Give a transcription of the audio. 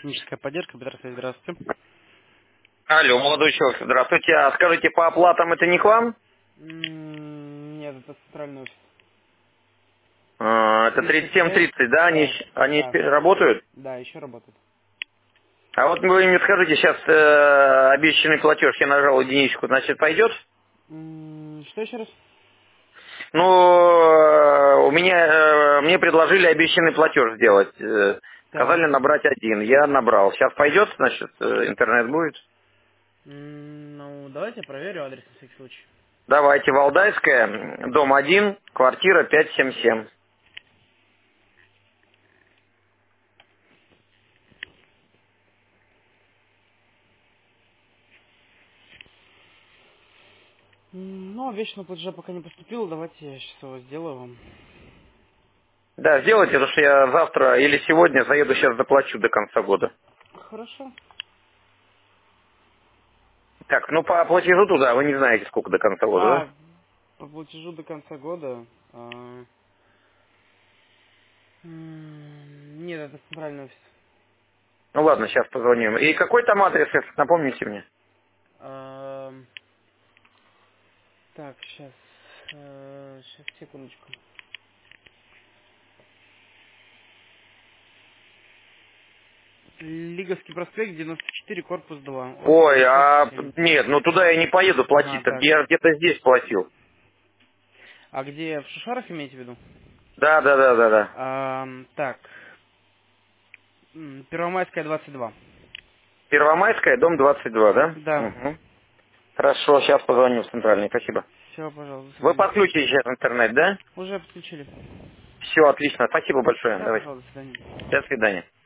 техническая поддержка, Петр, здравствуйте. Алло, молодой человек, здравствуйте. А скажите, по оплатам это не к вам? Нет, это центральный офис. Это 36, 37:30, да? Они, да, они да, работают? да, еще работает. А вот вы мне скажите, сейчас обещанный платеж, я нажал единичку, значит, пойдет? Что еще раз? Ну, у меня, мне предложили обещанный платеж сделать. Так, Сказали набрать один. Я набрал. Сейчас пойдет, значит, интернет будет? ну, давайте я проверю адрес на всякий случай. Давайте, Валдайская, дом 1, квартира 577. Ну, обещанного платежа пока не поступило, давайте я сейчас его сделаю вам. Да, сделайте, потому что я завтра или сегодня заеду, сейчас доплачу до конца года. Хорошо. Так, ну по платежу туда, вы не знаете, сколько до конца года, да? По платежу до конца года... нет, это центральный офис. Ну ладно, сейчас позвоним. И какой там адрес, если напомните мне? А, так, сейчас, сейчас, секундочку. Лиговский проспект, 94, корпус 2, офис Ой, а 57. нет, ну туда я не поеду Ага, платить, так так. я где-то здесь платил. А где, в Шушарах имеете в виду? Да, да, да, да, да. Так, Первомайская, 22. Первомайская, дом 22, да? Да. Угу. Хорошо, сейчас позвоню в центральный, спасибо. Все, пожалуйста, до Вы свидания. подключите сейчас интернет, да? Уже подключили. Все, отлично, спасибо большое, Все, давайте. пожалуйста, до свидания. До свидания.